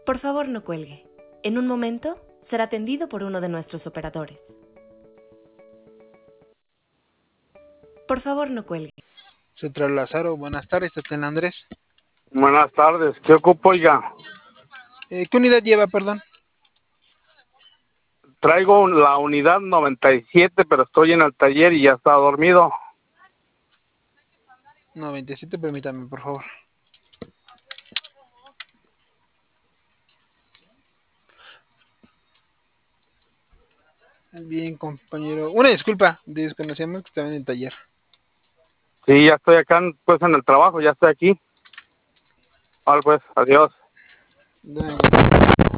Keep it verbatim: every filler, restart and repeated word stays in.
Por favor, no cuelgue. En un momento será atendido por uno de nuestros operadores. Por favor, no cuelgue. Central Lázaro, buenas tardes, Tatán Andrés. Buenas tardes, ¿qué ocupo, oiga? Eh, ¿Qué unidad lleva, perdón? Traigo la unidad noventa y siete, pero estoy en el taller y ya está dormido. noventa y siete, permítame, por favor. Bien, compañero. Una disculpa, desconocíamos que estaba en el taller. Sí, ya estoy acá, pues, en el trabajo, ya estoy aquí. Vale, pues, adiós. Bueno.